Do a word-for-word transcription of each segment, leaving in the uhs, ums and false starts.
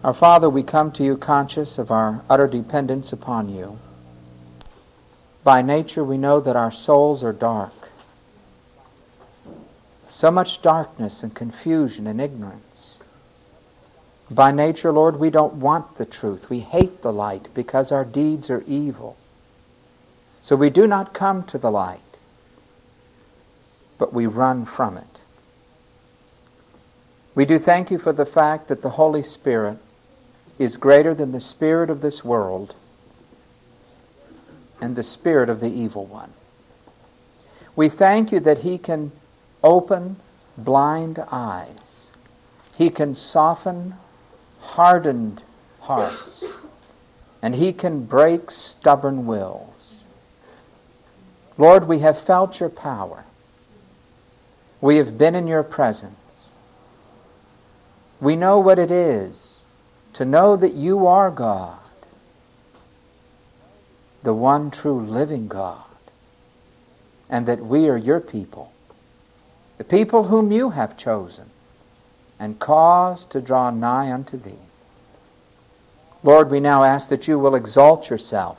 Our Father, we come to you conscious of our utter dependence upon you. By nature, we know that our souls are dark. So much darkness and confusion and ignorance. By nature, Lord, we don't want the truth. We hate the light because our deeds are evil. So we do not come to the light, but we run from it. We do thank you for the fact that the Holy Spirit is greater than the spirit of this world and the spirit of the evil one. We thank you that he can open blind eyes. He can soften hardened hearts. And he can break stubborn wills. Lord, we have felt your power. We have been in your presence. We know what it is to know that you are God, the one true living God, and that we are your people, the people whom you have chosen and caused to draw nigh unto thee. Lord, we now ask that you will exalt yourself.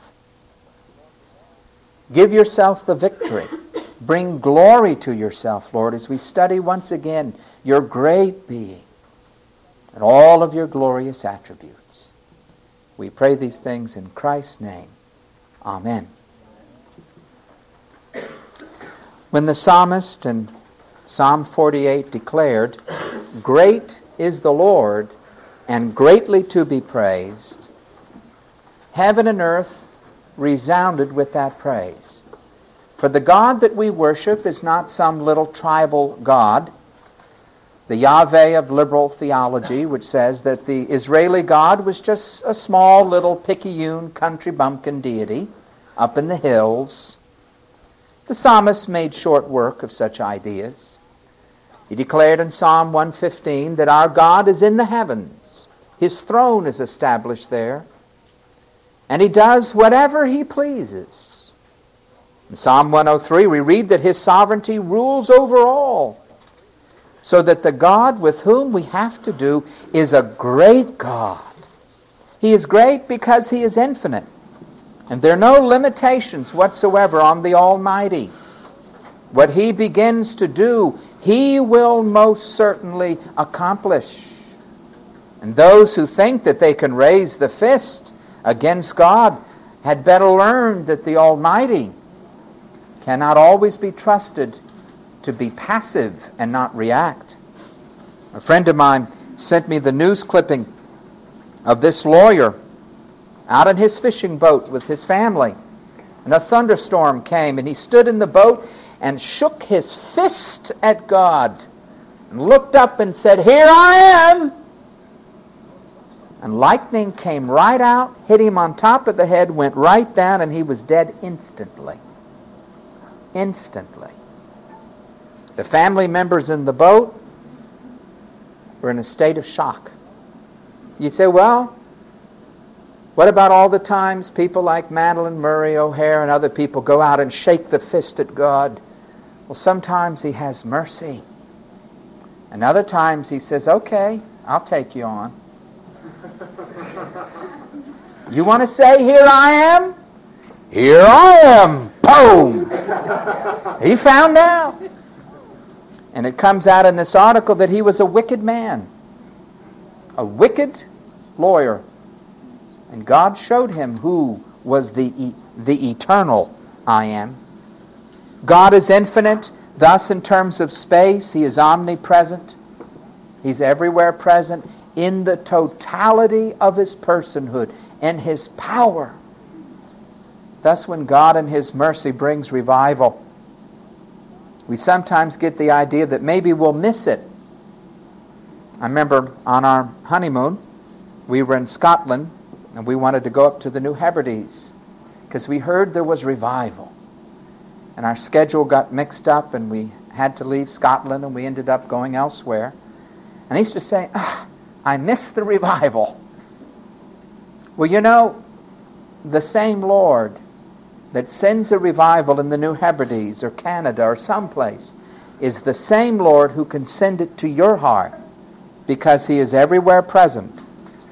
Give yourself the victory. Bring glory to yourself, Lord, as we study once again your great being and all of your glorious attributes. We pray these things in Christ's name. Amen. When the psalmist in Psalm forty-eight declared, "Great is the Lord, and greatly to be praised," heaven and earth resounded with that praise. For the God that we worship is not some little tribal God, the Yahweh of liberal theology, which says that the Israeli God was just a small little picayune country bumpkin deity up in the hills. The psalmist made short work of such ideas. He declared in Psalm one fifteen that our God is in the heavens. His throne is established there, and he does whatever he pleases. In Psalm one oh three we read that his sovereignty rules over all, so that the God with whom we have to do is a great God. He is great because he is infinite, and there are no limitations whatsoever on the Almighty. What he begins to do, he will most certainly accomplish. And those who think that they can raise the fist against God had better learn that the Almighty cannot always be trusted to be passive and not react. A friend of mine sent me the news clipping of this lawyer out on his fishing boat with his family. And a thunderstorm came, and he stood in the boat and shook his fist at God and looked up and said, "Here I am!" And lightning came right out, hit him on top of the head, went right down, and he was dead instantly. Instantly. The family members in the boat were in a state of shock. You say, well, what about all the times people like Madalyn Murray O'Hair and other people go out and shake the fist at God? Well, sometimes he has mercy. And other times he says, okay, I'll take you on. You want to say, here I am? Here I am. Boom! He found out. And it comes out in this article that he was a wicked man. A wicked lawyer. And God showed him who was the, the eternal I am. God is infinite. Thus, in terms of space, he is omnipresent. He's everywhere present in the totality of his personhood and his power. Thus, when God in his mercy brings revival, we sometimes get the idea that maybe we'll miss it. I remember on our honeymoon, we were in Scotland, and we wanted to go up to the New Hebrides because we heard there was revival. And our schedule got mixed up, and we had to leave Scotland, and we ended up going elsewhere. And he used to say, ah, I miss the revival. Well, you know, the same Lord that sends a revival in the New Hebrides or Canada or someplace is the same Lord who can send it to your heart, because he is everywhere present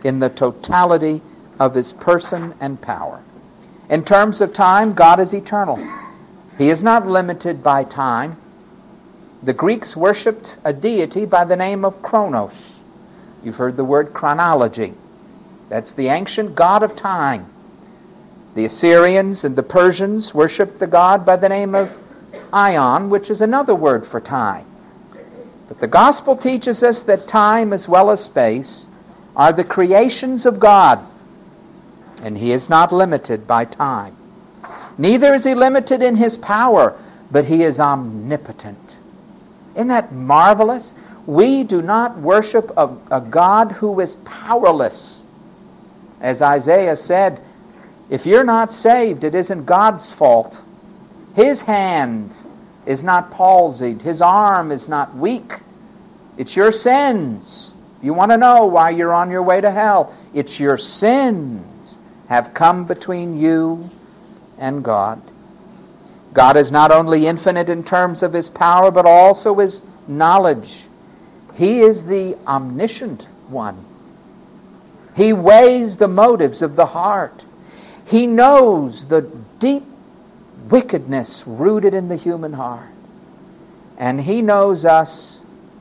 in the totality of his person and power. In terms of time, God is eternal. He is not limited by time. The Greeks worshipped a deity by the name of Kronos. You've heard the word chronology. That's the ancient god of time. The Assyrians and the Persians worshipped the god by the name of Ion, which is another word for time. But the gospel teaches us that time as well as space are the creations of God, and he is not limited by time. Neither is he limited in his power, but he is omnipotent. Isn't that marvelous? We do not worship a, a God who is powerless. As Isaiah said, if you're not saved, it isn't God's fault. His hand is not palsied. His arm is not weak. It's your sins. You want to know why you're on your way to hell. It's your sins have come between you and God. God is not only infinite in terms of his power, but also his knowledge. He is the omniscient one. He weighs the motives of the heart. He knows the deep wickedness rooted in the human heart. And he knows us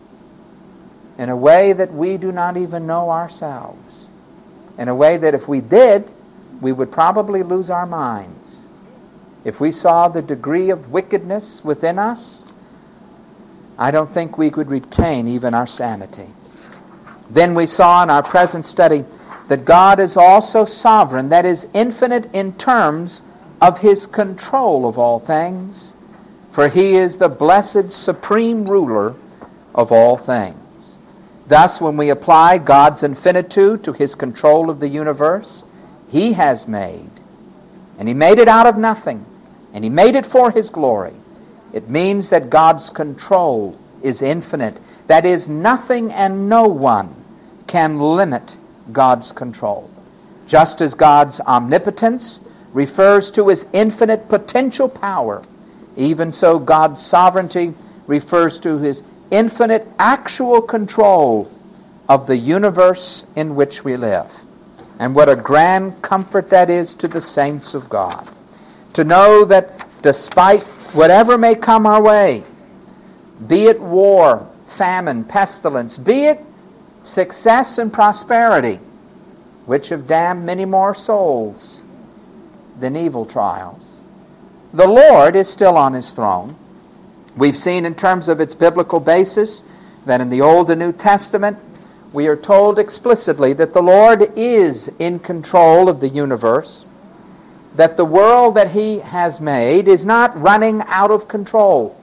in a way that we do not even know ourselves. In a way that if we did, we would probably lose our minds. If we saw the degree of wickedness within us, I don't think we could retain even our sanity. Then we saw in our present study that God is also sovereign, that is, infinite in terms of his control of all things, for he is the blessed supreme ruler of all things. Thus, when we apply God's infinitude to his control of the universe, he has made, and he made it out of nothing, and he made it for his glory. It means that God's control is infinite. That is, nothing and no one can limit God's control. Just as God's omnipotence refers to his infinite potential power, even so God's sovereignty refers to his infinite actual control of the universe in which we live. And what a grand comfort that is to the saints of God, to know that despite whatever may come our way, be it war, famine, pestilence, be it success and prosperity, which have damned many more souls than evil trials, the Lord is still on his throne. We've seen in terms of its biblical basis that in the Old and New Testament we are told explicitly that the Lord is in control of the universe, that the world that he has made is not running out of control.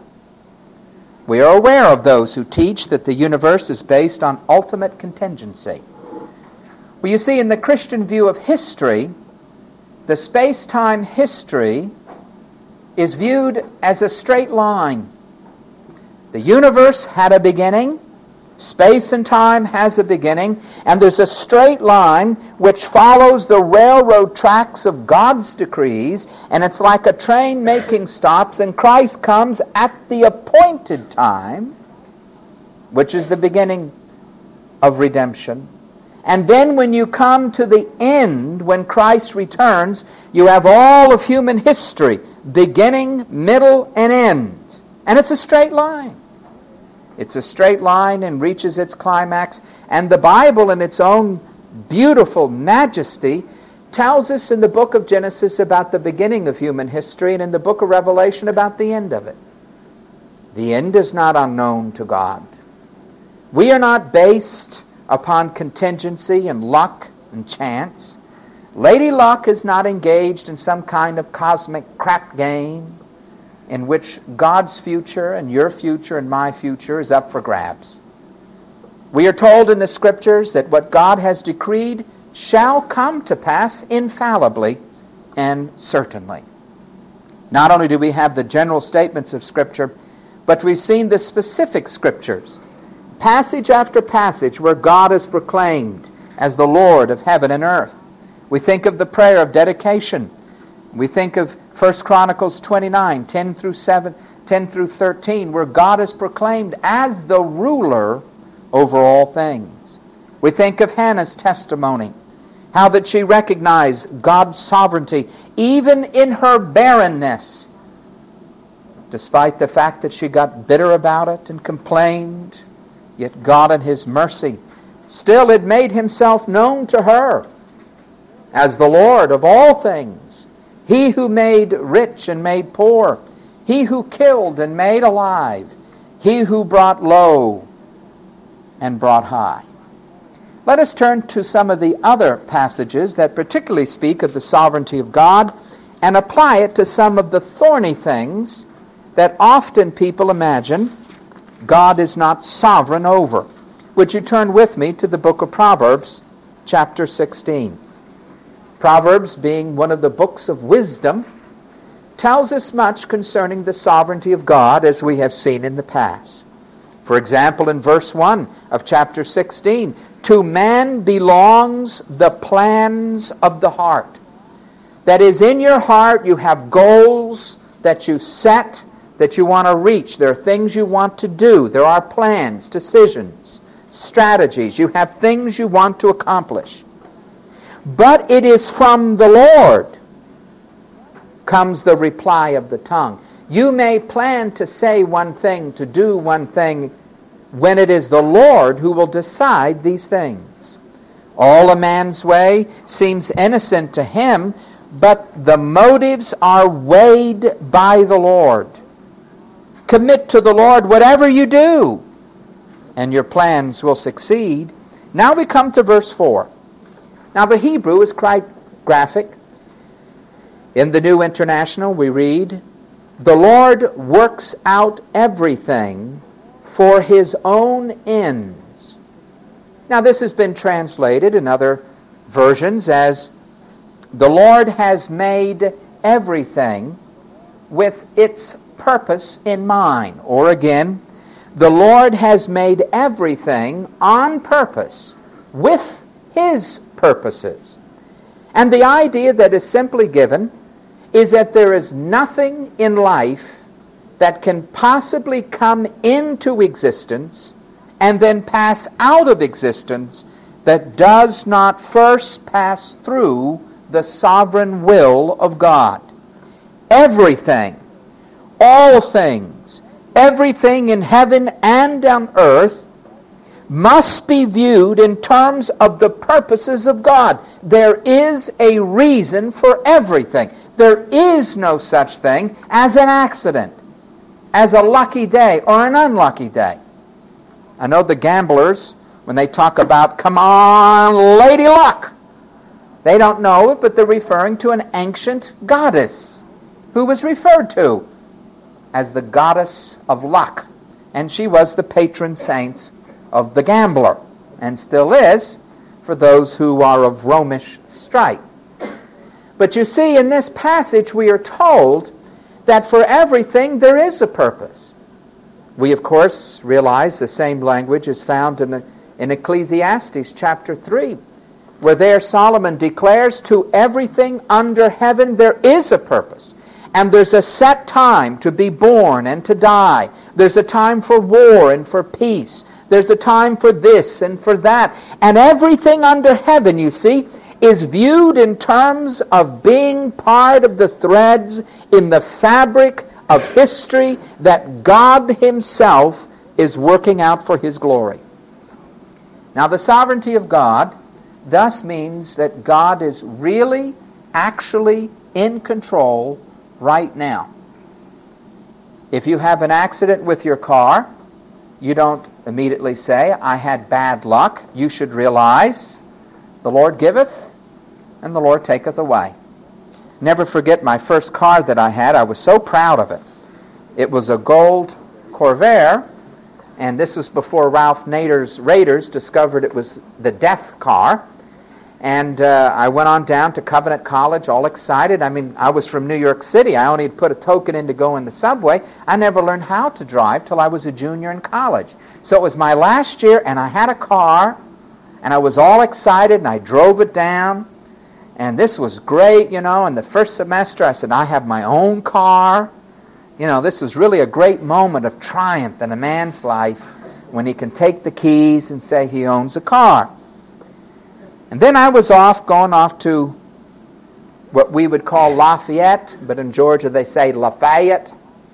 We are aware of those who teach that the universe is based on ultimate contingency. Well, you see, in the Christian view of history, the space-time history is viewed as a straight line. The universe had a beginning, space and time has a beginning, and there's a straight line which follows the railroad tracks of God's decrees, and it's like a train making stops, and Christ comes at the appointed time, which is the beginning of redemption. And then when you come to the end, when Christ returns, you have all of human history, beginning, middle, and end. And it's a straight line. It's a straight line and reaches its climax. And the Bible, in its own beautiful majesty, tells us in the book of Genesis about the beginning of human history, and in the book of Revelation about the end of it. The end is not unknown to God. We are not based upon contingency and luck and chance. Lady Luck is not engaged in some kind of cosmic crap game in which God's future and your future and my future is up for grabs. We are told in the Scriptures that what God has decreed shall come to pass infallibly and certainly. Not only do we have the general statements of Scripture, but we've seen the specific Scriptures, passage after passage, where God is proclaimed as the Lord of heaven and earth. We think of the prayer of dedication. We think of First Chronicles twenty-nine, ten through seven, ten through thirteen, where God is proclaimed as the ruler over all things. We think of Hannah's testimony, how that she recognized God's sovereignty even in her barrenness, despite the fact that she got bitter about it and complained. Yet God in His mercy still had made Himself known to her as the Lord of all things, He who made rich and made poor, He who killed and made alive, He who brought low and brought high. Let us turn to some of the other passages that particularly speak of the sovereignty of God and apply it to some of the thorny things that often people imagine God is not sovereign over. Would you turn with me to the book of Proverbs, chapter sixteen. Proverbs, being one of the books of wisdom, tells us much concerning the sovereignty of God, as we have seen in the past. For example, in verse one of chapter sixteen, to man belongs the plans of the heart. That is, in your heart you have goals that you set, that you want to reach. There are things you want to do. There are plans, decisions, strategies. You have things you want to accomplish. But it is from the Lord comes the reply of the tongue. You may plan to say one thing, to do one thing, when it is the Lord who will decide these things. All a man's way seems innocent to him, but the motives are weighed by the Lord. Commit to the Lord whatever you do, and your plans will succeed. Now we come to verse four. Now the Hebrew is quite graphic. In the New International we read, the Lord works out everything for His own ends. Now this has been translated in other versions as, the Lord has made everything with its purpose in mind. Or again, the Lord has made everything on purpose with His purposes. And the idea that is simply given is that there is nothing in life that can possibly come into existence and then pass out of existence that does not first pass through the sovereign will of God. Everything, all things, everything in heaven and on earth must be viewed in terms of the purposes of God. There is a reason for everything. There is no such thing as an accident, as a lucky day or an unlucky day. I know the gamblers, when they talk about, come on, Lady Luck, they don't know it, but they're referring to an ancient goddess who was referred to as the goddess of luck. And she was the patron saint of the gambler, and still is for those who are of Romish stripe. But you see, in this passage we are told that for everything there is a purpose. We, of course, realize the same language is found in, in Ecclesiastes chapter three, where there Solomon declares to everything under heaven there is a purpose. And there's a set time to be born and to die. There's a time for war and for peace. There's a time for this and for that. And everything under heaven, you see, is viewed in terms of being part of the threads in the fabric of history that God Himself is working out for His glory. Now, the sovereignty of God thus means that God is really, actually in control right now. If you have an accident with your car, you don't immediately say, I had bad luck. You should realize, the Lord giveth and the Lord taketh away. Never forget my first car that I had. I was so proud of it. It was a gold Corvair, and this was before Ralph Nader's Raiders discovered it was the death car. And uh, I went on down to Covenant College all excited. I mean, I was from New York City. I only had put a token in to go in the subway. I never learned how to drive till I was a junior in college. So it was my last year, and I had a car, and I was all excited, and I drove it down. And this was great, you know. In the first semester, I said, I have my own car. You know, this was really a great moment of triumph in a man's life when he can take the keys and say he owns a car. And then I was off, going off to what we would call Lafayette, but in Georgia they say Lafayette.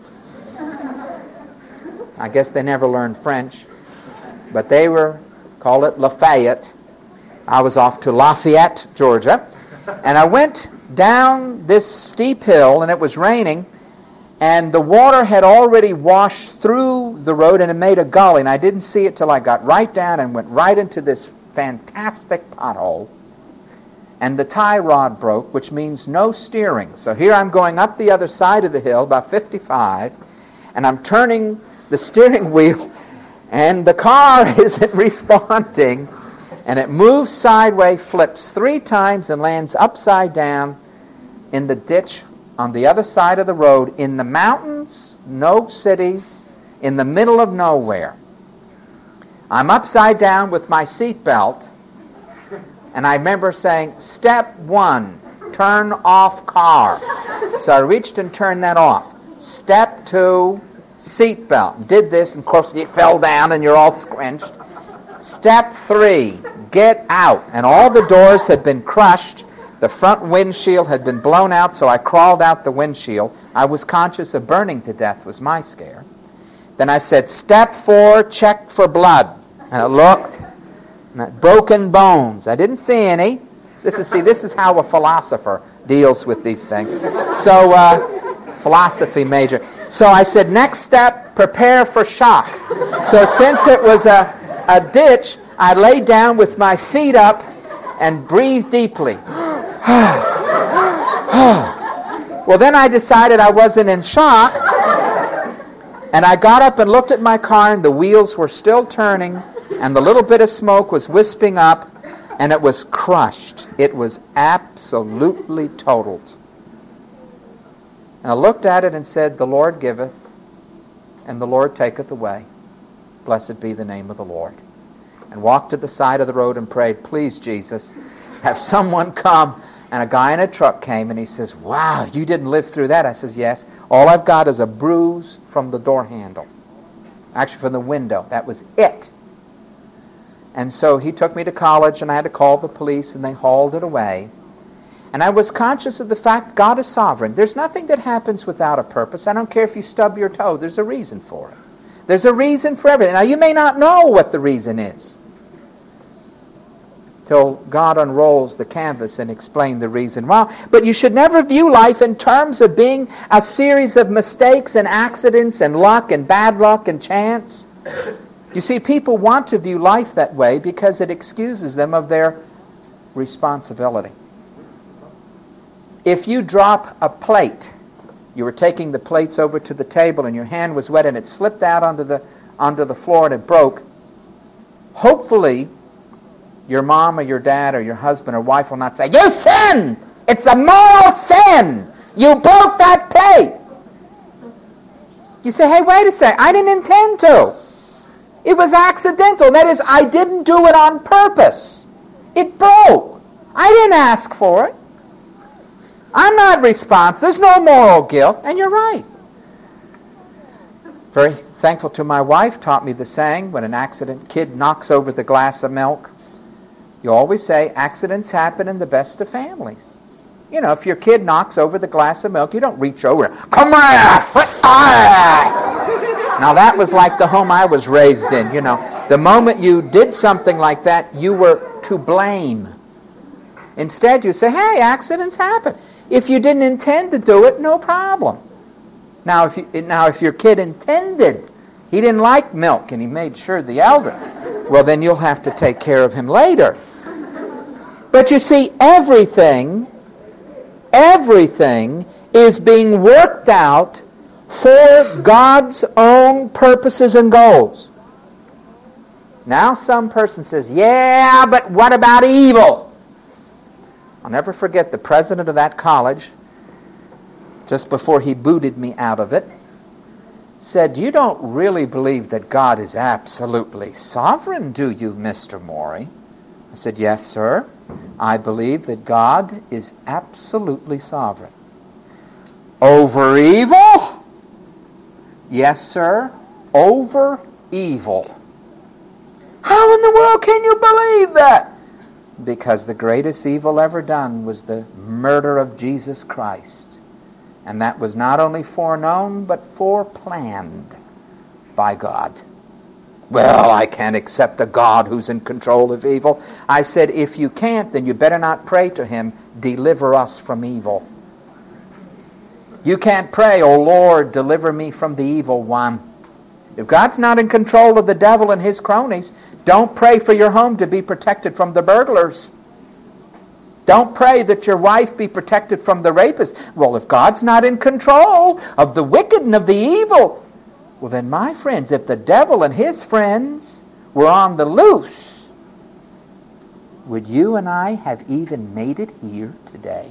I guess they never learned French, but they were, call it Lafayette. I was off to Lafayette, Georgia, and I went down this steep hill, and it was raining, and the water had already washed through the road, and it made a gully, and I didn't see it till I got right down and went right into this fantastic pothole, and the tie rod broke, which means no steering. So here I'm going up the other side of the hill, about fifty-five, and I'm turning the steering wheel, and the car isn't responding, and it moves sideways, flips three times, and lands upside down in the ditch on the other side of the road, in the mountains, no cities, in the middle of nowhere. I'm upside down with my seatbelt, and I remember saying, step one, turn off car. So I reached and turned that off. Step two, seatbelt. Did this, and of course it fell down and you're all squinched. Step three, get out. And all the doors had been crushed. The front windshield had been blown out, so I crawled out the windshield. I was conscious of burning to death, was my scare. Then I said, step four, check for blood. And I looked, and I, broken bones. I didn't see any. This is see, this is how a philosopher deals with these things. So, uh, philosophy major. So I said, next step, prepare for shock. So since it was a, a ditch, I laid down with my feet up and breathed deeply. Well, then I decided I wasn't in shock, and I got up and looked at my car, and the wheels were still turning, and the little bit of smoke was wisping up, and it was crushed. It was absolutely totaled. And I looked at it and said, the Lord giveth, and the Lord taketh away. Blessed be the name of the Lord. And walked to the side of the road and prayed, please, Jesus, have someone come. And a guy in a truck came, and he says, wow, you didn't live through that. I says, yes. All I've got is a bruise from the door handle. Actually, from the window. That was it. And so he took me to college, and I had to call the police, and they hauled it away. And I was conscious of the fact God is sovereign. There's nothing that happens without a purpose. I don't care if you stub your toe. There's a reason for it. There's a reason for everything. Now, you may not know what the reason is till God unrolls the canvas and explains the reason why. But you should never view life in terms of being a series of mistakes and accidents and luck and bad luck and chance. You see, people want to view life that way because it excuses them of their responsibility. If you drop a plate, you were taking the plates over to the table and your hand was wet and it slipped out onto the, onto the floor and it broke, hopefully your mom or your dad or your husband or wife will not say, you sinned! It's a moral sin! You broke that plate! You say, hey, wait a second, I didn't intend to. It was accidental. That is, I didn't do it on purpose. It broke. I didn't ask for it. I'm not responsible. There's no moral guilt. And you're right. Very thankful to my wife, taught me the saying, when an accident kid knocks over the glass of milk, you always say, accidents happen in the best of families. You know, if your kid knocks over the glass of milk, you don't reach over, come here! Now that was like the home I was raised in, you know. The moment you did something like that, you were to blame. Instead, you say, hey, accidents happen. If you didn't intend to do it, no problem. Now, if you, now, if your kid intended, he didn't like milk, and he made sure the elder, well, then you'll have to take care of him later. But you see, everything, everything is being worked out for God's own purposes and goals. Now some person says, yeah, but what about evil? I'll never forget the president of that college, just before he booted me out of it, said, you don't really believe that God is absolutely sovereign, do you, Mister Morey? I said, yes, sir. I believe that God is absolutely sovereign. Over evil? Yes, sir. Over evil. How in the world can you believe that? Because the greatest evil ever done was the murder of Jesus Christ. And that was not only foreknown, but foreplanned by God. Well, I can't accept a God who's in control of evil. I said, if you can't, then you better not pray to him, deliver us from evil. You can't pray, oh Lord, deliver me from the evil one. If God's not in control of the devil and his cronies, don't pray for your home to be protected from the burglars. Don't pray that your wife be protected from the rapist. Well, if God's not in control of the wicked and of the evil, well then, my friends, if the devil and his friends were on the loose, would you and I have even made it here today?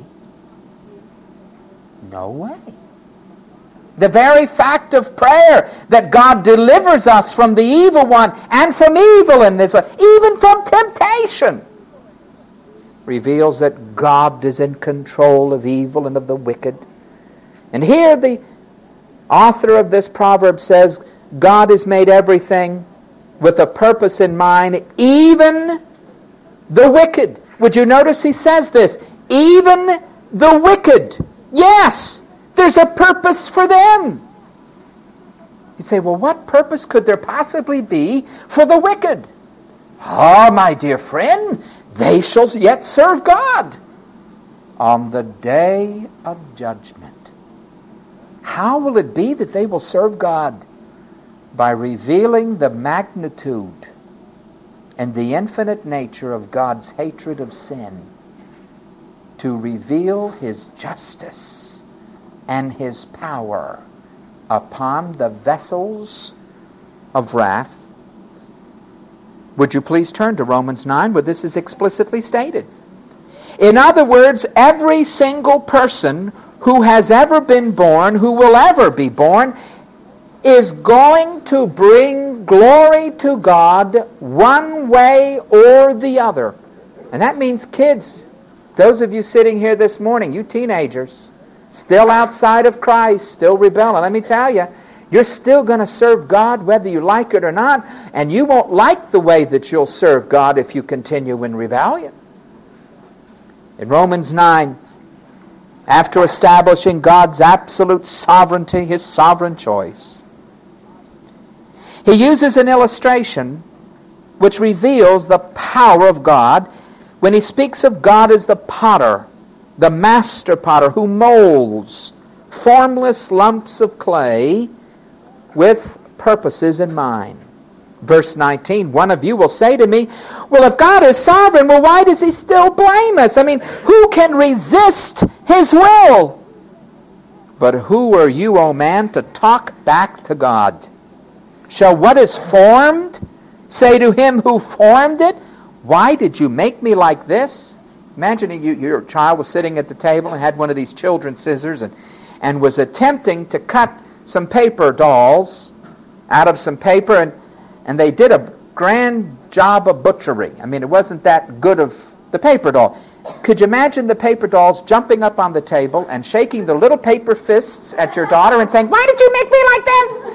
No way. The very fact of prayer that God delivers us from the evil one and from evil in this life, even from temptation, reveals that God is in control of evil and of the wicked. And here the author of this proverb says, God has made everything with a purpose in mind, even the wicked. Would you notice he says this? Even the wicked. Yes, there's a purpose for them. You say, well, what purpose could there possibly be for the wicked? Ah, oh, my dear friend, they shall yet serve God on the day of judgment. How will it be that they will serve God? By revealing the magnitude and the infinite nature of God's hatred of sin, to reveal his justice and his power upon the vessels of wrath. Would you please turn to Romans nine, where this is explicitly stated? In other words, every single person who has ever been born, who will ever be born, is going to bring glory to God one way or the other. And that means kids, those of you sitting here this morning, you teenagers, still outside of Christ, still rebelling, let me tell you, you're still going to serve God whether you like it or not, and you won't like the way that you'll serve God if you continue in rebellion. In Romans nine, after establishing God's absolute sovereignty, his sovereign choice, he uses an illustration which reveals the power of God when he speaks of God as the potter, the master potter who molds formless lumps of clay with purposes in mind. Verse nineteen, one of you will say to me, well, if God is sovereign, well, why does he still blame us? I mean, who can resist his will? But who are you, O man, to talk back to God? Shall what is formed say to him who formed it, why did you make me like this? Imagine you, your child was sitting at the table and had one of these children's scissors and, and was attempting to cut some paper dolls out of some paper, and, and they did a grand job of butchery. I mean, it wasn't that good of the paper doll. Could you imagine the paper dolls jumping up on the table and shaking their little paper fists at your daughter and saying, why did you make me like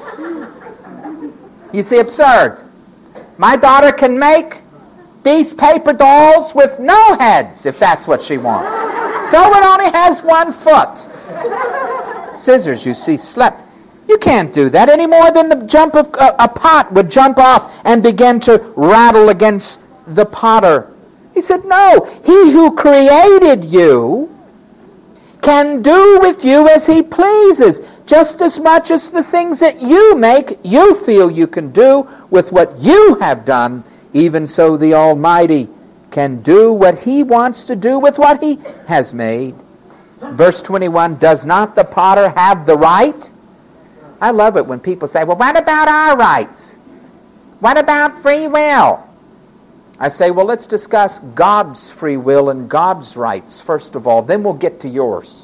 that? You see, absurd. My daughter can make these paper dolls with no heads, if that's what she wants. So it only has one foot. Scissors, you see, slept. You can't do that any more than the jump of uh, a pot would jump off and begin to rattle against the potter. He said, no, he who created you can do with you as he pleases, just as much as the things that you make, you feel you can do with what you have done. Even so the Almighty can do what he wants to do with what he has made. Verse twenty-one, does not the potter have the right? I love it when people say, well, what about our rights? What about free will? I say, well, let's discuss God's free will and God's rights first of all. Then we'll get to yours.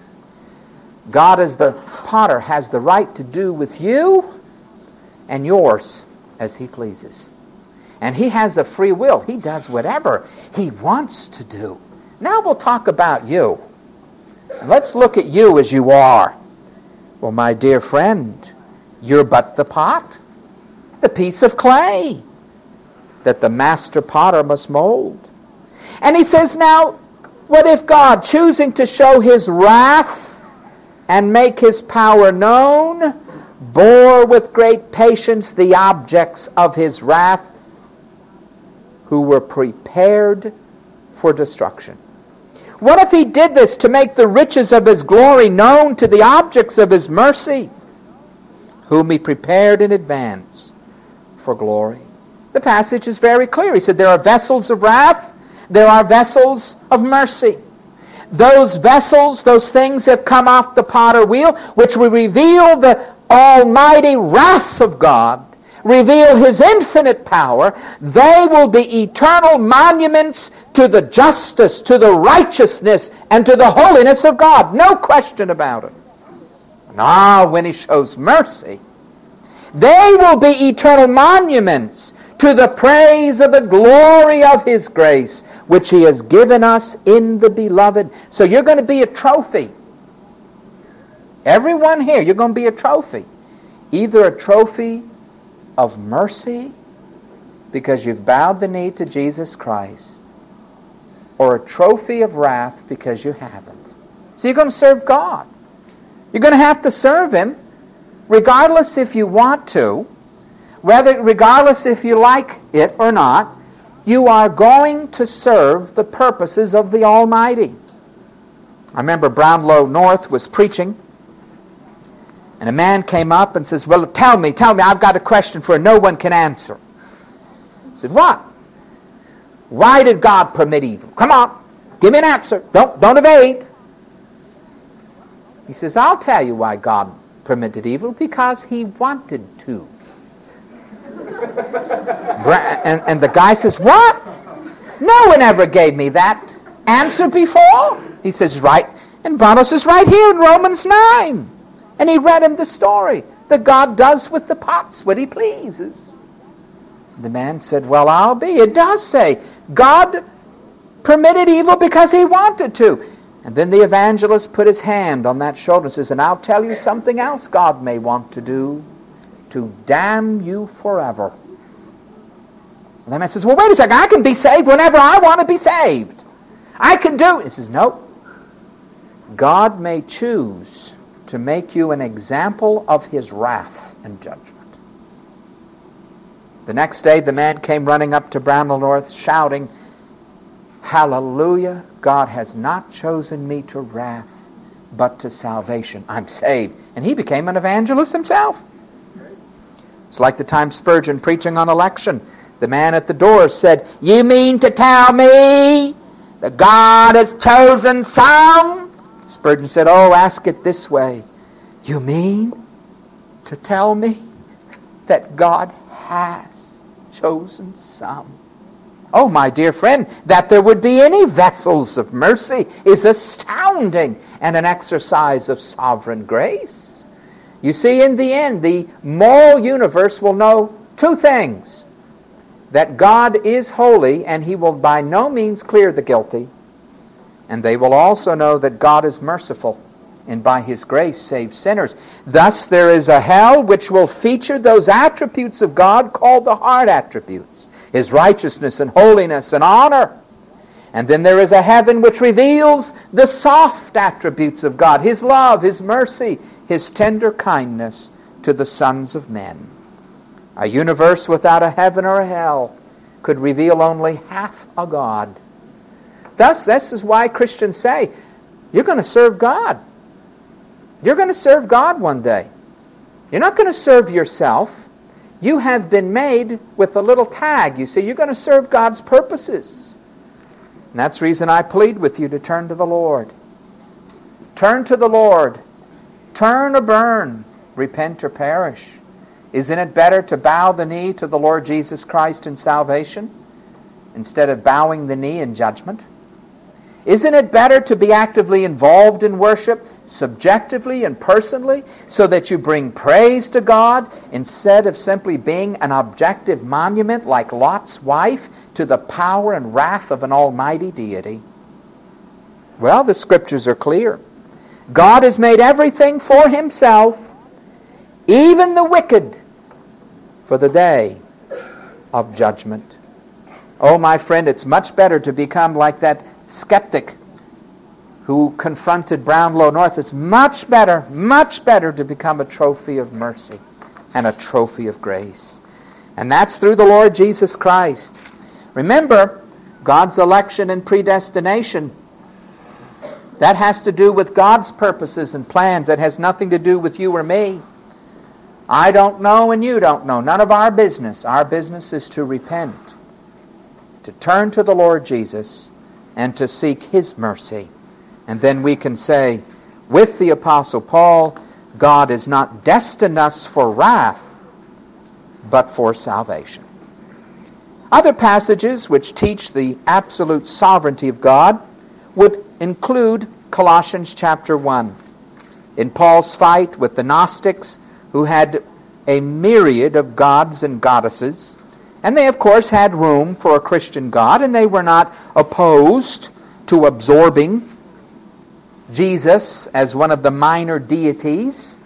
God as the potter has the right to do with you and yours as he pleases. And he has a free will. He does whatever he wants to do. Now we'll talk about you. And let's look at you as you are. Well, my dear friend, you're but the pot, the piece of clay that the master potter must mold. And he says, now, what if God, choosing to show his wrath and make his power known, bore with great patience the objects of his wrath, who were prepared for destruction? What if he did this to make the riches of his glory known to the objects of his mercy, whom he prepared in advance for glory? The passage is very clear. He said there are vessels of wrath, there are vessels of mercy. Those vessels, those things have come off the potter wheel, which will reveal the almighty wrath of God, reveal his infinite power. They will be eternal monuments to the justice, to the righteousness, and to the holiness of God. No question about it. Now, when he shows mercy, they will be eternal monuments to the praise of the glory of his grace, which he has given us in the beloved. So you're going to be a trophy. Everyone here, you're going to be a trophy. Either a trophy of mercy, because you've bowed the knee to Jesus Christ, or a trophy of wrath because you haven't. So you're going to serve God. You're going to have to serve him, regardless if you want to, whether regardless if you like it or not. You are going to serve the purposes of the Almighty. I remember Brownlow North was preaching, and a man came up and says, well, tell me, tell me, I've got a question for no one can answer. I said, what? Why did God permit evil? Come on, give me an answer. Don't, don't evade. He says, I'll tell you why God permitted evil, because he wanted to. And, and the guy says, what? No one ever gave me that answer before. He says, right. And Brownlow says, right here in Romans nine. And he read him the story that God does with the pots what he pleases. The man said, well, I'll be. It does say God permitted evil because he wanted to. And then the evangelist put his hand on that shoulder and says, and I'll tell you something else God may want to do, to damn you forever. And the man says, well, wait a second, I can be saved whenever I want to be saved. I can do it. He says, no. God may choose to make you an example of his wrath and judgment. The next day, the man came running up to Brownlow North, shouting, hallelujah, God has not chosen me to wrath, but to salvation. I'm saved. And he became an evangelist himself. It's like the time Spurgeon preaching on election. The man at the door said, you mean to tell me that God has chosen some? Spurgeon said, oh, ask it this way. You mean to tell me that God has chosen some? Oh, my dear friend, that there would be any vessels of mercy is astounding and an exercise of sovereign grace. You see, in the end, the moral universe will know two things. That God is holy and he will by no means clear the guilty. And they will also know that God is merciful and by his grace saves sinners. Thus there is a hell which will feature those attributes of God called the hard attributes. His righteousness and holiness and honor. And then there is a heaven which reveals the soft attributes of God. His love, his mercy, his tender kindness to the sons of men. A universe without a heaven or a hell could reveal only half a God. Thus, this is why Christians say, you're going to serve God. You're going to serve God one day. You're not going to serve yourself. You have been made with a little tag. You see, you're going to serve God's purposes. And that's the reason I plead with you to turn to the Lord. Turn to the Lord. Turn or burn. Repent or perish. Isn't it better to bow the knee to the Lord Jesus Christ in salvation instead of bowing the knee in judgment? Isn't it better to be actively involved in worship, subjectively and personally, so that you bring praise to God instead of simply being an objective monument like Lot's wife to the power and wrath of an almighty deity? Well, the Scriptures are clear. God has made everything for himself, even the wicked, for the day of judgment. Oh, my friend, it's much better to become like that skeptic who confronted Brownlow North. It's much better, much better to become a trophy of mercy and a trophy of grace. And that's through the Lord Jesus Christ. Remember, God's election and predestination, that has to do with God's purposes and plans. That has nothing to do with you or me. I don't know and you don't know. None of our business. Our business is to repent, to turn to the Lord Jesus, and to seek His mercy. And then we can say, with the Apostle Paul, God has not destined us for wrath, but for salvation. Other passages which teach the absolute sovereignty of God would include Colossians chapter one. In Paul's fight with the Gnostics, who had a myriad of gods and goddesses, and they of course had room for a Christian God, and they were not opposed to absorbing Jesus as one of the minor deities.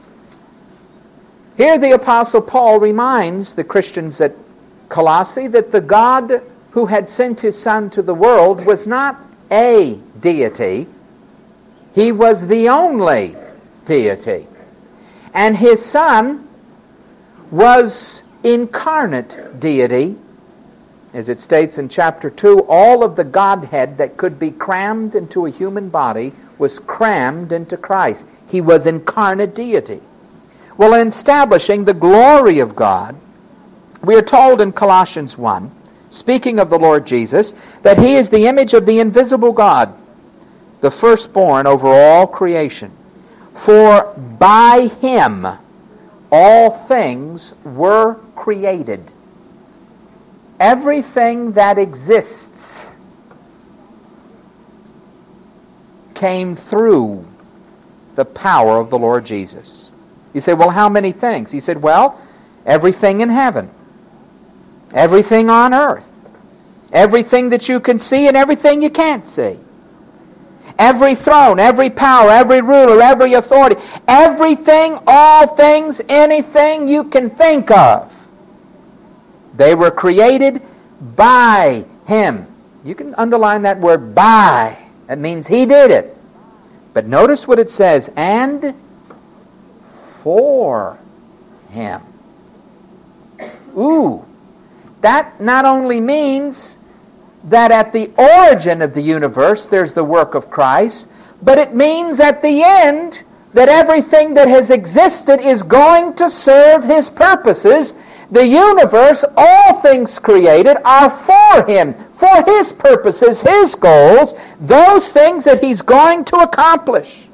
Here the Apostle Paul reminds the Christians at Colossae that the God who had sent His Son to the world was not a deity. He was the only deity. And His Son was incarnate deity. As it states in chapter two, all of the Godhead that could be crammed into a human body was crammed into Christ. He was incarnate deity. Well, in establishing the glory of God, we are told in Colossians one, speaking of the Lord Jesus, that He is the image of the invisible God, the firstborn over all creation. For by Him all things were created. Everything that exists came through the power of the Lord Jesus. You say, well, how many things? He said, well, everything in heaven, everything on earth, everything that you can see and everything you can't see. Every throne, every power, every ruler, every authority, everything, all things, anything you can think of. They were created by Him. You can underline that word by. That means He did it. But notice what it says, and for Him. Ooh, that not only means that at the origin of the universe there's the work of Christ, but it means at the end that everything that has existed is going to serve His purposes. The universe, all things created, are for Him, for His purposes, His goals, those things that He's going to accomplish.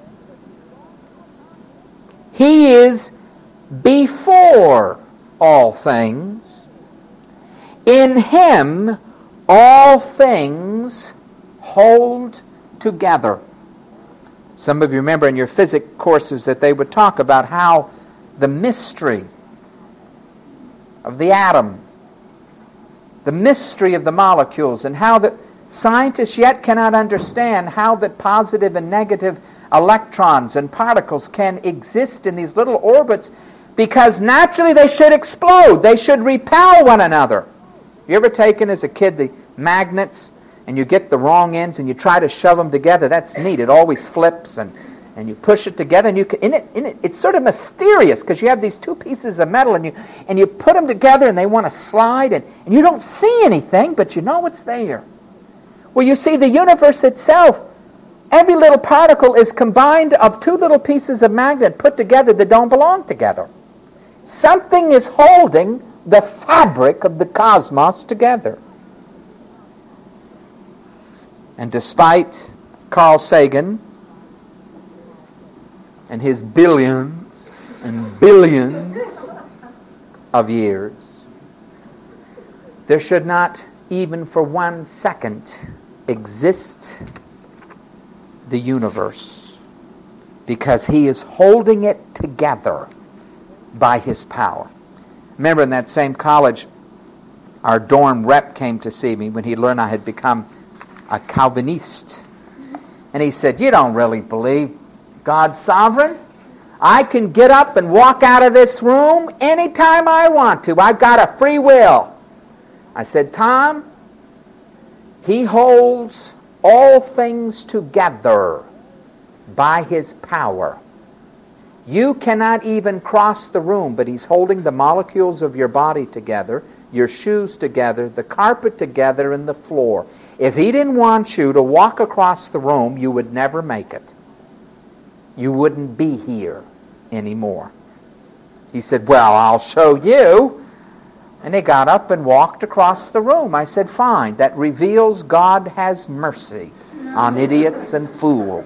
He is before all things. In Him all things hold together. Some of you remember in your physics courses that they would talk about how the mystery of the atom, the mystery of the molecules, and how the scientists yet cannot understand how that positive and negative electrons and particles can exist in these little orbits, because naturally they should explode. They should repel one another. You ever taken as a kid the magnets and you get the wrong ends and you try to shove them together? That's neat. It always flips, and, and you push it together, and you can, in it, in it, it's sort of mysterious because you have these two pieces of metal and you and you put them together and they want to slide, and, and you don't see anything, but you know it's there. Well, you see, the universe itself, every little particle is combined of two little pieces of magnet put together that don't belong together. Something is holding the fabric of the cosmos together. And despite Carl Sagan and his billions and billions of years, there should not even for one second exist the universe, because He is holding it together by His power. Remember, in that same college, our dorm rep came to see me when he learned I had become a Calvinist. And he said, you don't really believe God's sovereign? I can get up and walk out of this room anytime I want to. I've got a free will. I said, Tom, He holds all things together by His power. You cannot even cross the room, but He's holding the molecules of your body together, your shoes together, the carpet together, and the floor. If He didn't want you to walk across the room, you would never make it. You wouldn't be here anymore. He said, well, I'll show you. And they got up and walked across the room. I said, fine. That reveals God has mercy on idiots and fools.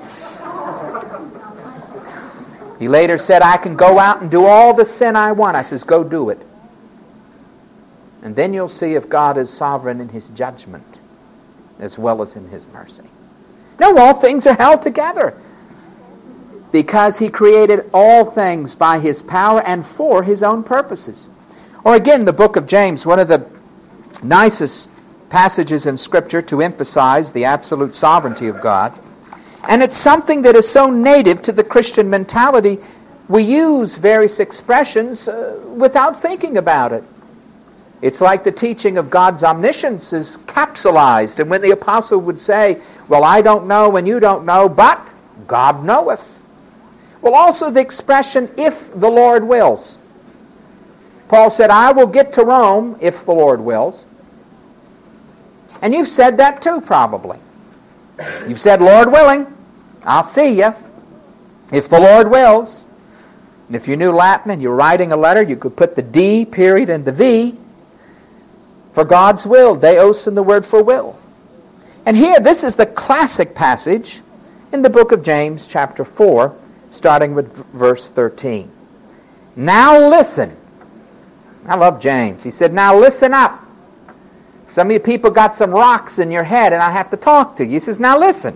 He later said, I can go out and do all the sin I want. I says, go do it. And then you'll see if God is sovereign in His judgment as well as in His mercy. No, all things are held together because He created all things by His power and for His own purposes. Or again, the book of James, one of the nicest passages in Scripture to emphasize the absolute sovereignty of God. And it's something that is so native to the Christian mentality, we use various expressions uh, without thinking about it. It's like the teaching of God's omniscience is capsulized. And when the apostle would say, well, I don't know and you don't know, but God knoweth. Well, also the expression, if the Lord wills. Paul said, I will get to Rome if the Lord wills. And you've said that too, probably. You've said, Lord willing, I'll see you if the Lord wills. And if you knew Latin and you're writing a letter, you could put the D period and the V for God's will. Deus in the word for will. And here, this is the classic passage in the book of James, chapter four, starting with verse thirteen. Now listen. I love James. He said, now listen up. Some of you people got some rocks in your head and I have to talk to you. He says, now listen.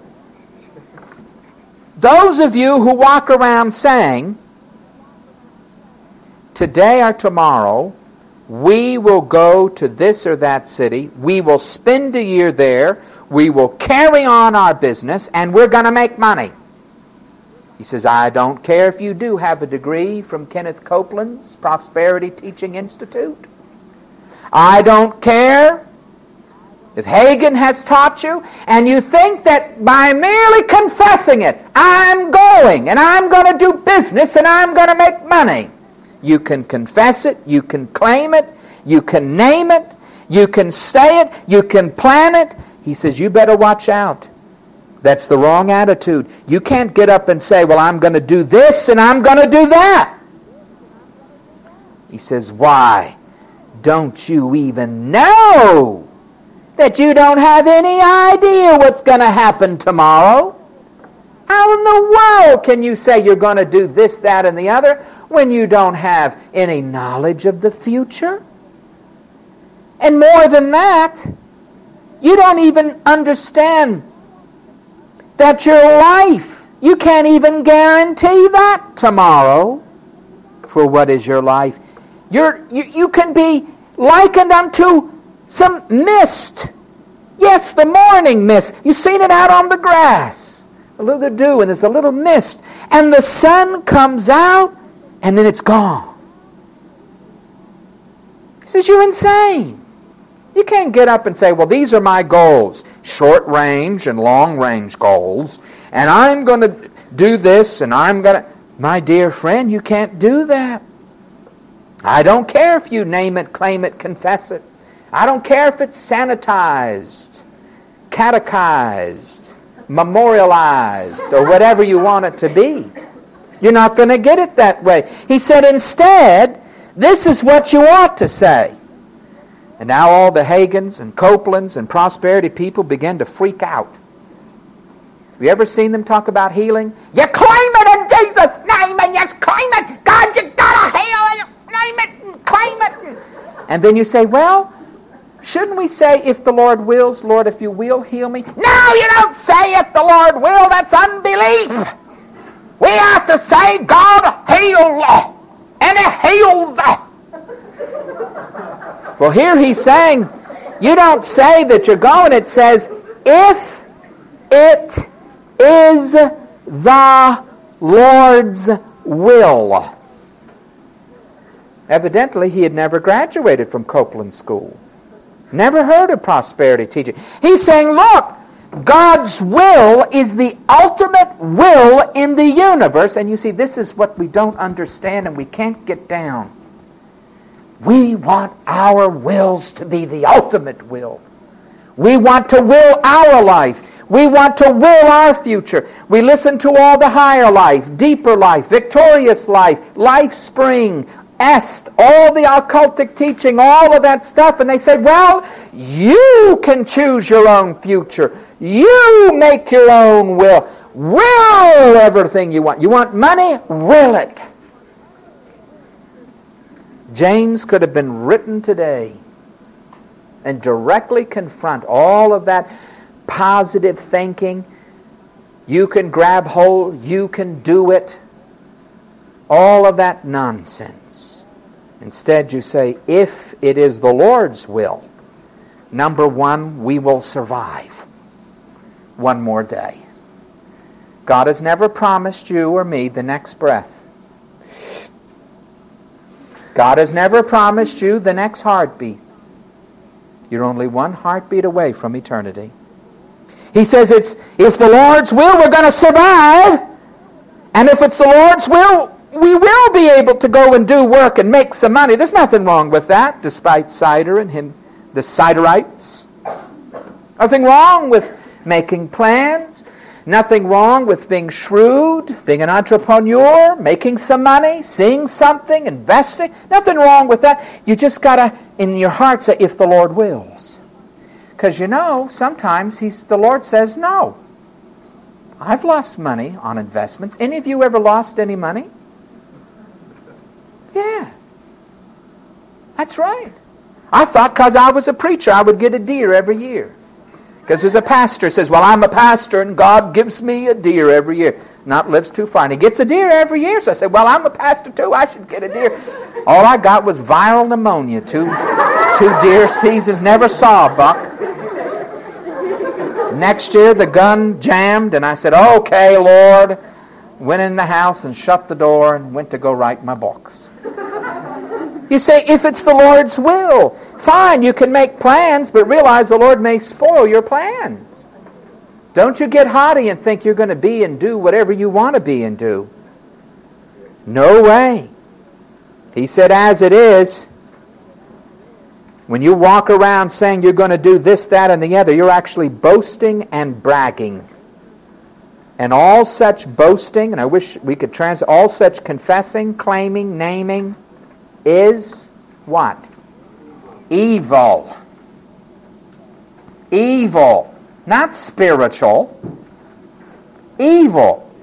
Those of you who walk around saying, today or tomorrow, we will go to this or that city, we will spend a year there, we will carry on our business, and we're going to make money. He says, I don't care if you do have a degree from Kenneth Copeland's Prosperity Teaching Institute. I don't care if Hagin has taught you, and you think that by merely confessing it, I'm going, and I'm going to do business, and I'm going to make money. You can confess it, you can claim it, you can name it, you can say it, you can plan it. He says, you better watch out. That's the wrong attitude. You can't get up and say, well, I'm going to do this and I'm going to do that. He says, why? Don't you even know that you don't have any idea what's going to happen tomorrow? How in the world can you say you're going to do this, that, and the other when you don't have any knowledge of the future? And more than that, you don't even understand that your life, you can't even guarantee that tomorrow. For what is your life? You're, you, you can be likened unto some mist. Yes, the morning mist. You've seen it out on the grass. A little dew and there's a little mist. And the sun comes out and then it's gone. He says, you're insane. You can't get up and say, well, these are my goals. Short range and long range goals. And I'm going to do this and I'm going to... My dear friend, you can't do that. I don't care if you name it, claim it, confess it. I don't care if it's sanitized, catechized, memorialized, or whatever you want it to be. You're not going to get it that way. He said, instead, this is what you ought to say. And now all the Hagins and Copelands and prosperity people begin to freak out. Have you ever seen them talk about healing? You claim it in Jesus' name and you claim it. God, you gotta heal it. Name it and claim it. And then you say, well, shouldn't we say, if the Lord wills, Lord, if you will, heal me? No, you don't say, if the Lord will. That's unbelief. We have to say, God heal, and He heals. Well, here he's saying, you don't say that you're going. It says, if it is the Lord's will. Evidently, he had never graduated from Copeland School. Never heard of prosperity teaching. He's saying, look, God's will is the ultimate will in the universe. And you see, this is what we don't understand and we can't get down. We want our wills to be the ultimate will. We want to will our life. We want to will our future. We listen to all the higher life, deeper life, victorious life, life spring, est, all the occultic teaching, all of that stuff. And they say, well, you can choose your own future. You make your own will. Will everything you want. You want money? Will it. James could have been written today and directly confront all of that positive thinking. You can grab hold, you can do it. All of that nonsense. Instead you say, if it is the Lord's will, number one, we will survive one more day. God has never promised you or me the next breath. God has never promised you the next heartbeat. You're only one heartbeat away from eternity. He says, it's if the Lord's will, we're going to survive. And if it's the Lord's will, we will be able to go and do work and make some money. There's nothing wrong with that, despite Cider and him, the Ciderites. Nothing wrong with making plans. Nothing wrong with being shrewd, being an entrepreneur, making some money, seeing something, investing. Nothing wrong with that. You just got to, in your heart, say, if the Lord wills. Because you know, sometimes he's, the Lord says, no. I've lost money on investments. Any of you ever lost any money? Yeah. That's right. I thought because I was a preacher, I would get a deer every year. Because there's a pastor says, well, I'm a pastor and God gives me a deer every year. Not lives too far. And he gets a deer every year. So I said, well, I'm a pastor too. I should get a deer. All I got was viral pneumonia. Two, two deer seasons. Never saw a buck. Next year, the gun jammed. And I said, okay, Lord. Went in the house and shut the door and went to go write my books. You say, if it's the Lord's will, fine, you can make plans, but realize the Lord may spoil your plans. Don't you get haughty and think you're going to be and do whatever you want to be and do. No way. He said, as it is, when you walk around saying you're going to do this, that, and the other, you're actually boasting and bragging. And all such boasting, and I wish we could translate, all such confessing, claiming, naming, is what? Evil. Evil. Not spiritual. Evil.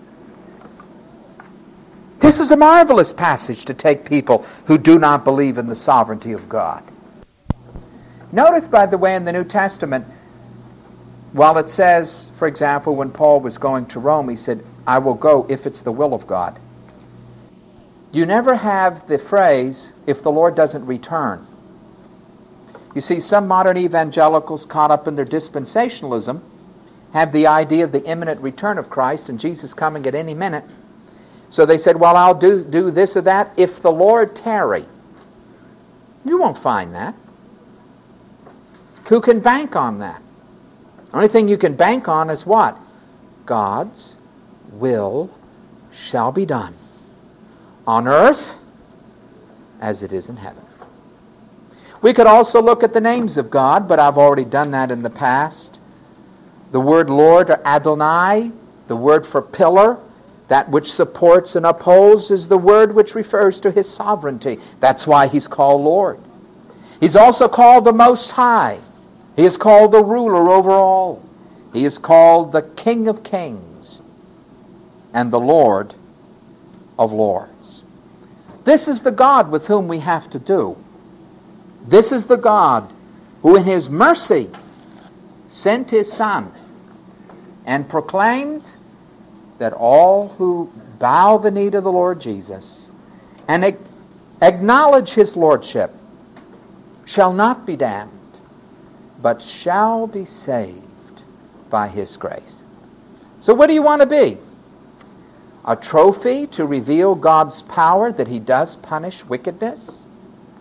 This is a marvelous passage to take people who do not believe in the sovereignty of God. Notice, by the way, in the New Testament, while it says, for example, when Paul was going to Rome, he said, I will go if it's the will of God. You never have the phrase, if the Lord doesn't return. You see, some modern evangelicals caught up in their dispensationalism have the idea of the imminent return of Christ and Jesus coming at any minute. So they said, well, I'll do, do this or that if the Lord tarry. You won't find that. Who can bank on that? The only thing you can bank on is what? God's will shall be done. On earth as it is in heaven. We could also look at the names of God, but I've already done that in the past. The word Lord, or Adonai, the word for pillar, that which supports and upholds, is the word which refers to his sovereignty. That's why he's called Lord. He's also called the Most High. He is called the ruler over all. He is called the King of Kings and the Lord of Lords. This is the God with whom we have to do. This is the God who in his mercy sent his Son and proclaimed that all who bow the knee to the Lord Jesus and acknowledge his lordship shall not be damned, but shall be saved by his grace. So what do you want to be? A trophy to reveal God's power that he does punish wickedness?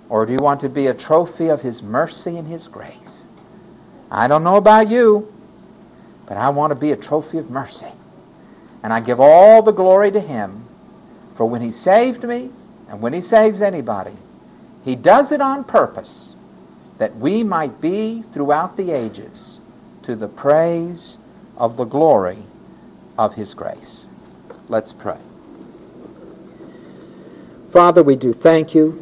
Or do you want to be a trophy of His mercy and His grace? I don't know about you, but I want to be a trophy of mercy. And I give all the glory to Him, for when He saved me, and when He saves anybody, He does it on purpose, that we might be throughout the ages to the praise of the glory of His grace. Let's pray. Father, we do thank You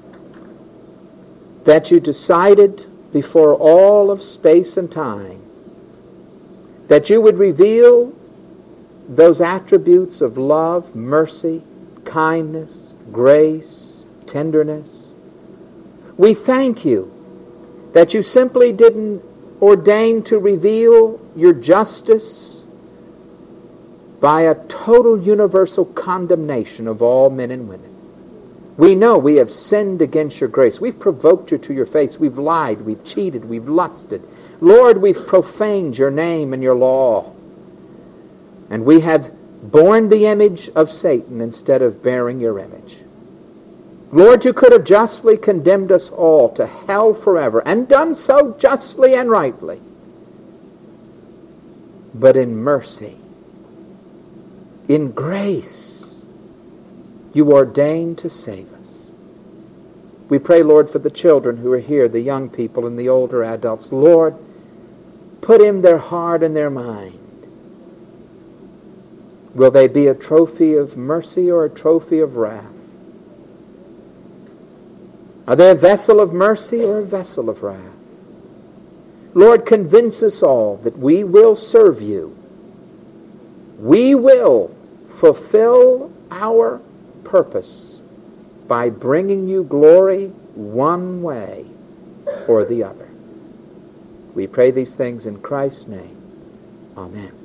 that You decided before all of space and time that You would reveal those attributes of love, mercy, kindness, grace, tenderness. We thank You that You simply didn't ordain to reveal Your justice by a total universal condemnation of all men and women. We know we have sinned against Your grace. We've provoked You to Your face. We've lied. We've cheated. We've lusted. Lord, we've profaned Your name and Your law. And we have borne the image of Satan instead of bearing Your image. Lord, You could have justly condemned us all to hell forever, and done so justly and rightly. But in mercy, in grace, You ordained to save us. We pray, Lord, for the children who are here, the young people and the older adults. Lord, put in their heart and their mind. Will they be a trophy of mercy or a trophy of wrath? Are they a vessel of mercy or a vessel of wrath? Lord, convince us all that we will serve You. We will fulfill our purpose by bringing You glory one way or the other. We pray these things in Christ's name. Amen.